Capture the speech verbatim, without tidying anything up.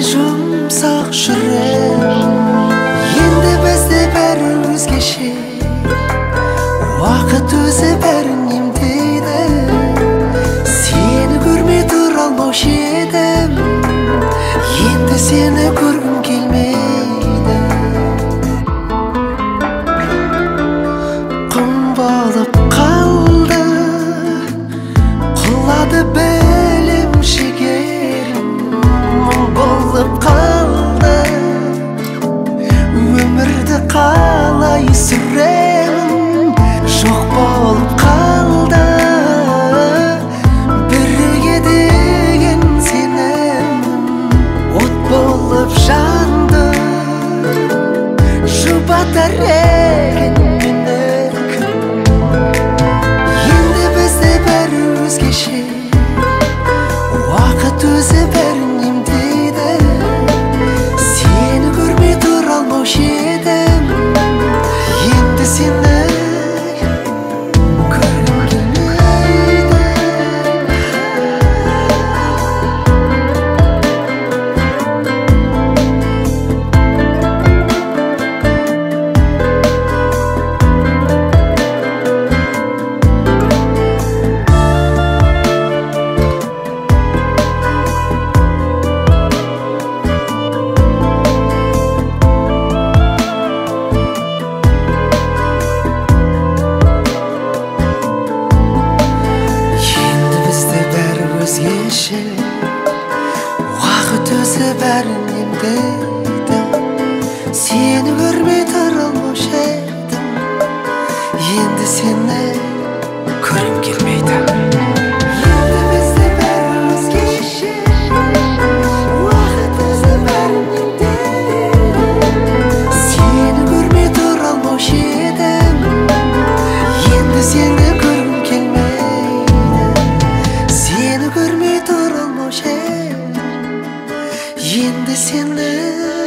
жұмсақ жүрем. Енді бізде бәрі өзгеше, уақыт өзі бәрін емдейді. Сені көрмей тұра алмаушы едім, енді сені көргім келмейді. Құм болып қалды, құлады білім шегерім. Мұң болып қалды, өмірді қалай сүремін. Жоқ болып қалды, бірге деген сенім. От болып жанды, жұбатар екен мені күн. Енді бізде бәрі өзгеше, уақыт өзі бәрін емдейді. Сені көрмей тұра алмаушы едім, енді сені көргім келмейді. Өзгеше, уақыт өзі бәрін емдейді. Сені көрмей тұра алмаушы едім, енді сені көргім келмейді. Енді бізде бәрі өзгеше, уақыт өзі бәрін емдейді. Сені көрмей тұра алмаушы едім, енді сені көргім келмейді. Сені көрмей тұра алмаушы едім, енді сені